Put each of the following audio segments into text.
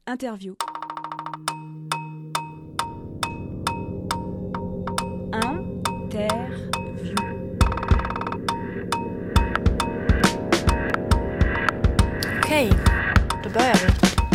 Interview. Okej, då börjar vi.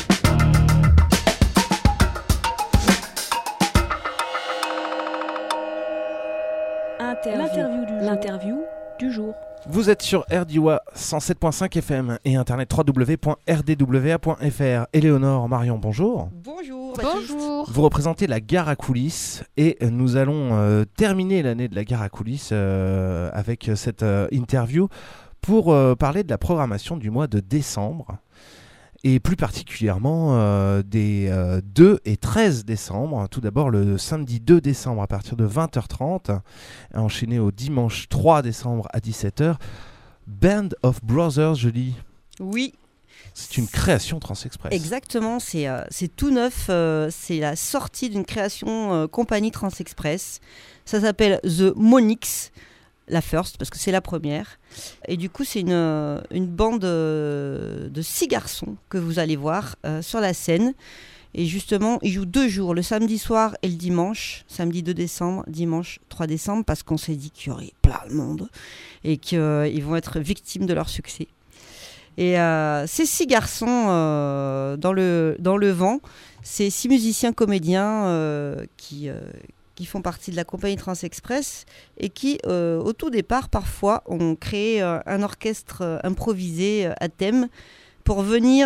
L'interview du jour. Vous êtes sur RDIWA 107.5 FM et internet www.rdwa.fr. Éléonore, Marion, bonjour. Bonjour. Bonjour. Vous représentez la Gare à coulisses et nous allons terminer l'année de la Gare à coulisses avec cette interview pour parler de la programmation du mois de décembre et plus particulièrement des 2 et 13 décembre. Tout d'abord le samedi 2 décembre à partir de 20h30, enchaîné au dimanche 3 décembre à 17h. Band of Brothers, je lis. Oui. C'est une création Transexpress. Exactement, c'est tout neuf. C'est la sortie d'une création compagnie Transexpress. Ça s'appelle The Monix. La first, parce que c'est la première. Et du coup, c'est une bande de 6 garçons que vous allez voir sur la scène. Et justement, ils jouent 2 jours, le samedi soir et le dimanche. Samedi 2 décembre, dimanche 3 décembre, parce qu'on s'est dit qu'il y aurait plein de monde et qu'ils vont être victimes de leur succès. Et ces 6 garçons dans le vent, ces 6 musiciens comédiens qui font partie de la compagnie Transexpress et qui, au tout départ, parfois, ont créé un orchestre improvisé à thème pour venir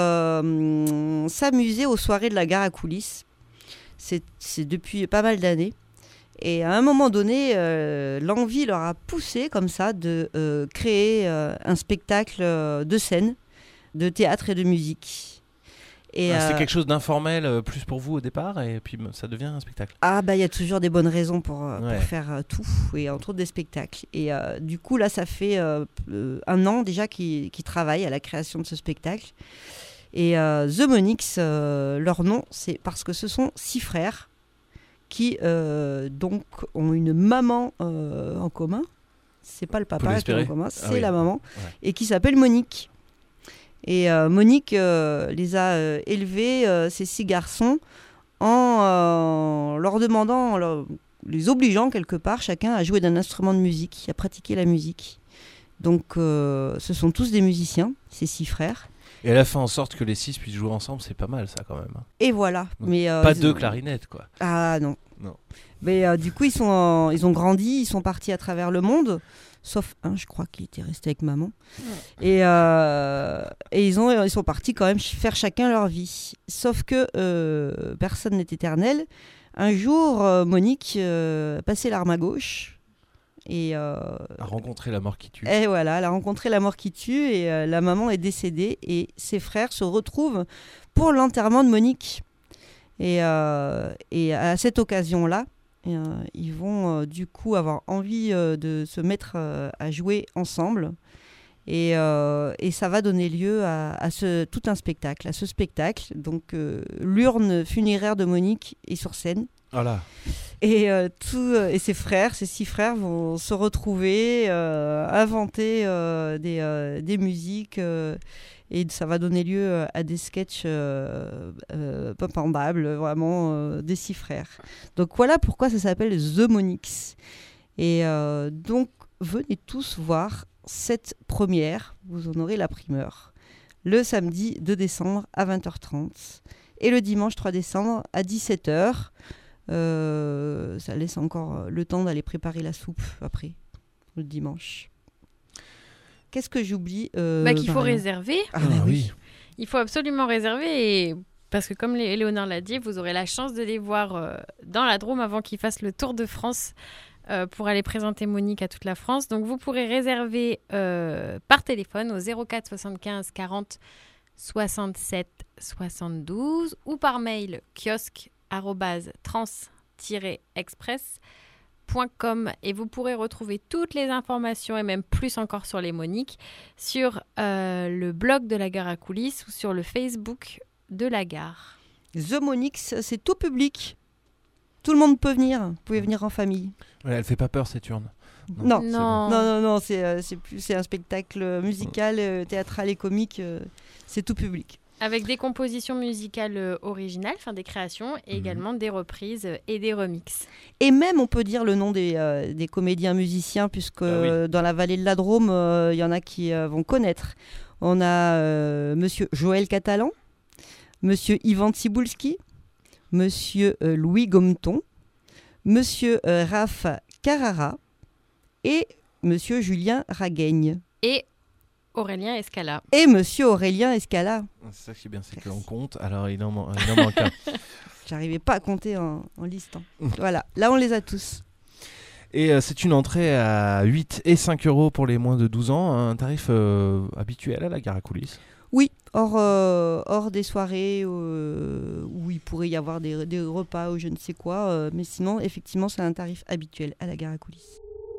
s'amuser aux soirées de la Gare à coulisses. C'est depuis pas mal d'années. Et à un moment donné, l'envie leur a poussé comme ça de créer un spectacle de scène, de théâtre et de musique. Et c'est quelque chose d'informel plus pour vous au départ et puis ça devient un spectacle. Ah bah il y a toujours des bonnes raisons pour faire tout et entre autres des spectacles. Et du coup là ça fait 1 an déjà qu'ils travaillent à la création de ce spectacle. Et The Monix, leur nom c'est parce que ce sont 6 frères qui donc ont une maman en commun. C'est pas le papa qui est en commun, c'est la maman, et qui s'appelle Monique. Et Monique les a élevés, ces 6 garçons, en leur demandant, les obligeant quelque part, chacun à jouer d'un instrument de musique, à pratiquer la musique. Donc ce sont tous des musiciens, ces 6 frères. Et elle a fait en sorte que les 6 puissent jouer ensemble, c'est pas mal ça quand même. Et voilà. Mais, pas 2 clarinettes quoi. Ah non. Non. Mais du coup ils ont grandi, ils sont partis à travers le monde. Sauf un, je crois, qui était resté avec maman. Et ils sont partis quand même faire chacun leur vie. Sauf que personne n'est éternel. Un jour, Monique passait l'arme à gauche. Et a rencontré la mort qui tue. Et voilà, elle a rencontré la mort qui tue. Et la maman est décédée. Et ses frères se retrouvent pour l'enterrement de Monique. Et à cette occasion-là, ils vont du coup avoir envie de se mettre à jouer ensemble et ça va donner lieu à tout un spectacle, à ce spectacle. Donc l'urne funéraire de Monique est sur scène. Voilà. Et ses frères, ces 6 frères vont se retrouver, inventer des musiques et ça va donner lieu à des sketchs pas imbables, vraiment des 6 frères. Donc voilà pourquoi ça s'appelle The Monix. Et donc venez tous voir cette première, vous en aurez la primeur, le samedi 2 décembre à 20h30 et le dimanche 3 décembre à 17h. Ça laisse encore le temps d'aller préparer la soupe après, le dimanche. Qu'est-ce que j'oublie qu'il faut réserver. Oui. Il faut absolument réserver parce que comme Éléonore l'a dit, vous aurez la chance de les voir dans la Drôme avant qu'ils fassent le tour de France pour aller présenter Monique à toute la France. Donc vous pourrez réserver par téléphone au 04 75 40 67 72 ou par mail kiosque@trans-express.com et vous pourrez retrouver toutes les informations et même plus encore sur les Moniques sur le blog de la Gare à coulisses ou sur le Facebook de la Gare. The Monix, c'est tout public. Tout le monde peut venir. Vous pouvez venir en famille. Ouais, elle fait pas peur cette urne. Non, non. C'est un spectacle musical, théâtral et comique. C'est tout public. Avec des compositions musicales originales, enfin des créations, et également des reprises et des remixes. Et même, on peut dire le nom des comédiens musiciens, puisque dans la vallée de la Drôme, il y en a qui vont connaître. On a Monsieur Joël Catalan, Monsieur Ivan Tsiboulski, Monsieur Louis Gometon, Monsieur Raph Carrara et Monsieur Julien Ragaigne. Et Aurélien Escala. Et Monsieur Aurélien Escala. C'est ça qui est bien, c'est qu'on compte, alors il en manque un. J'arrivais pas à compter en listant. Voilà, là on les a tous. Et c'est une entrée à 8 et 5 euros pour les moins de 12 ans, un tarif habituel à la gare à coulisses. Oui, hors des soirées où il pourrait y avoir des repas ou je ne sais quoi, mais sinon, effectivement, c'est un tarif habituel à la gare à coulisses.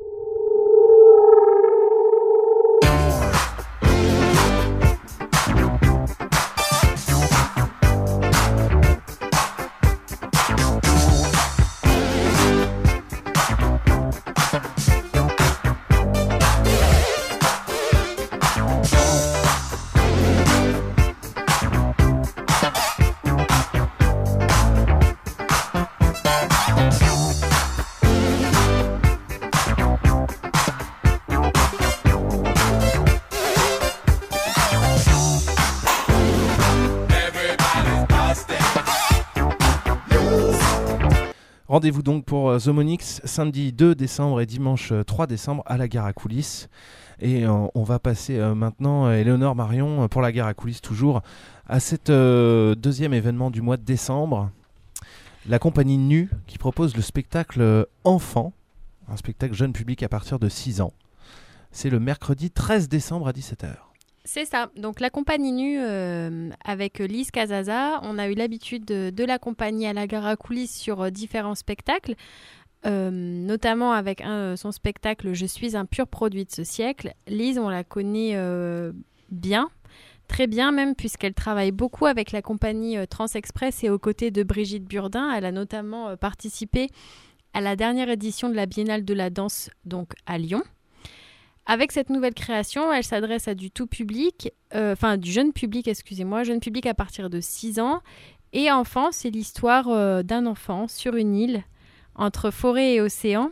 Rendez-vous donc pour The Monix samedi 2 décembre et dimanche 3 décembre à la gare à coulisses. Et on va passer maintenant, Éléonore Marion, pour la gare à coulisses toujours, à cet deuxième événement du mois de décembre. La compagnie NU qui propose le spectacle Enfant, un spectacle jeune public à partir de 6 ans. C'est le mercredi 13 décembre à 17h. C'est ça. Donc la compagnie NU avec Lise Casaza, on a eu l'habitude de l'accompagner à la gare à coulisses sur différents spectacles, notamment avec son spectacle « Je suis un pur produit de ce siècle ». Lise, on la connaît bien, très bien même, puisqu'elle travaille beaucoup avec la compagnie Transexpress et aux côtés de Brigitte Burdin. Elle a notamment participé à la dernière édition de la Biennale de la danse, donc à Lyon. Avec cette nouvelle création, elle s'adresse à du tout public, du jeune public, jeune public à partir de 6 ans. Et enfant, c'est l'histoire d'un enfant sur une île entre forêt et océan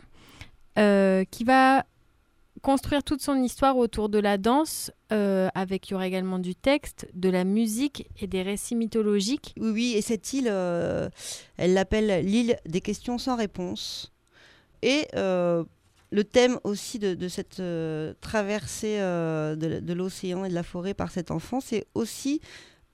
qui va construire toute son histoire autour de la danse, il y aura également du texte, de la musique et des récits mythologiques. Oui, et cette île, elle l'appelle l'île des questions sans réponse. Et le thème aussi de cette traversée de l'océan et de la forêt par cet enfant, c'est aussi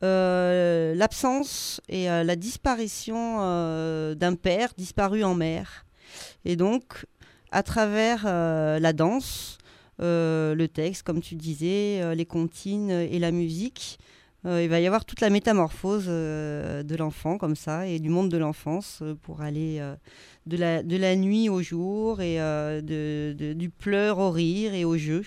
l'absence et la disparition d'un père disparu en mer. Et donc, à travers la danse, le texte, comme tu disais, les comptines et la musique, il va y avoir toute la métamorphose de l'enfant comme ça et du monde de l'enfance pour aller de la nuit au jour et du pleur au rire et au jeu.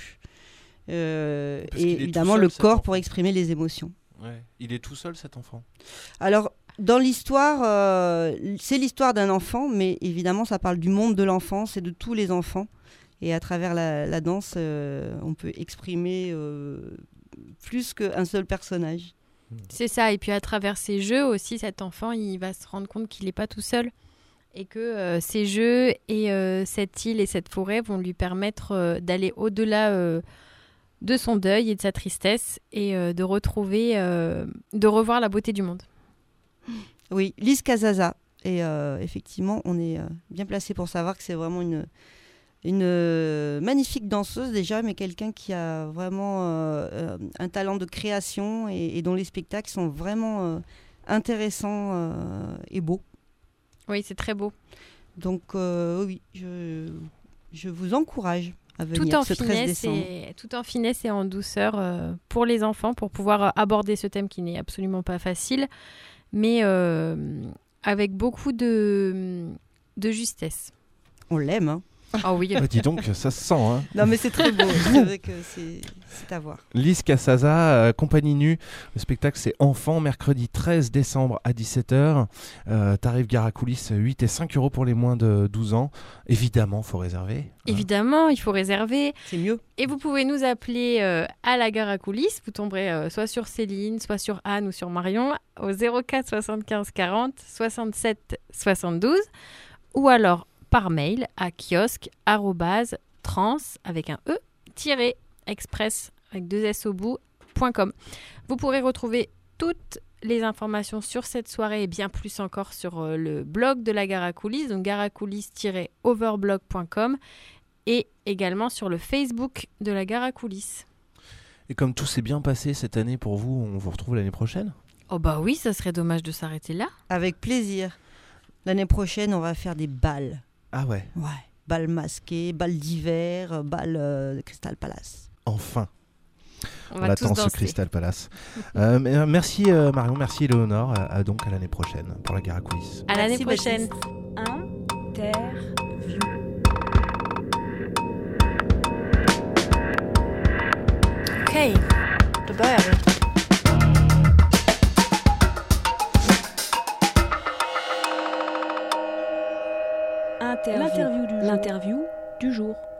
Et évidemment le corps pour exprimer les émotions. Ouais. Il est tout seul cet enfant. Alors dans l'histoire, c'est l'histoire d'un enfant, mais évidemment ça parle du monde de l'enfance et de tous les enfants. Et à travers la danse, on peut exprimer plus qu'un seul personnage. C'est ça, et puis à travers ces jeux aussi, cet enfant, il va se rendre compte qu'il n'est pas tout seul. Et que ces jeux et cette île et cette forêt vont lui permettre d'aller au-delà de son deuil et de sa tristesse et de revoir la beauté du monde. Oui, Lise Casaza. Et effectivement, on est bien placé pour savoir que c'est vraiment une magnifique danseuse déjà, mais quelqu'un qui a vraiment un talent de création et dont les spectacles sont vraiment intéressants et beaux. Oui, c'est très beau. Donc oui, je vous encourage à venir ce 13 décembre. Tout en finesse et en douceur pour les enfants, pour pouvoir aborder ce thème qui n'est absolument pas facile, mais avec beaucoup de justesse. On l'aime, hein. Ah oui. Bah, dis donc, ça se sent. Hein. Non, mais c'est très beau. C'est vrai que c'est à voir. Lise Casasa, Compagnie Nue. Le spectacle, c'est Enfant, mercredi 13 décembre à 17h. Tarif gare à coulisses, 8 et 5 € pour les moins de 12 ans. Évidemment, il faut réserver. Évidemment, il faut réserver. C'est mieux. Et vous pouvez nous appeler à la gare à coulisses. Vous tomberez soit sur Céline, soit sur Anne ou sur Marion au 04 75 40 67 72 ou alors par mail à kiosque@trans avec un e-express avec 2 s au bout.com. Vous pourrez retrouver toutes les informations sur cette soirée et bien plus encore sur le blog de la gare à coulisses, donc gareacoulisses-overblog.com et également sur le Facebook de la gare à coulisses. Et comme tout s'est bien passé cette année pour vous, on vous retrouve l'année prochaine ? Oh bah oui, ça serait dommage de s'arrêter là. Avec plaisir. L'année prochaine, on va faire des balles. Ah ouais. Ouais. Balles masquées, balles d'hiver, balles de Crystal Palace. Enfin. On attend ce Crystal Palace. Merci Marion, merci Éléonore. Donc à l'année prochaine pour la gare à coulisses. À l'année Merci, prochaine. Interview. Okej, då börjar vi. L'interview du jour.